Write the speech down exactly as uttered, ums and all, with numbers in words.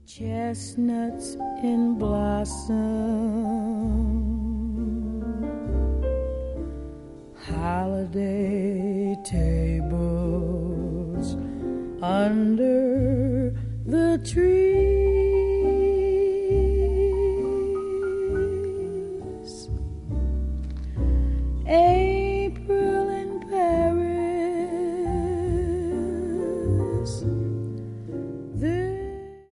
Chestnuts in blossom, holiday tables under the tree.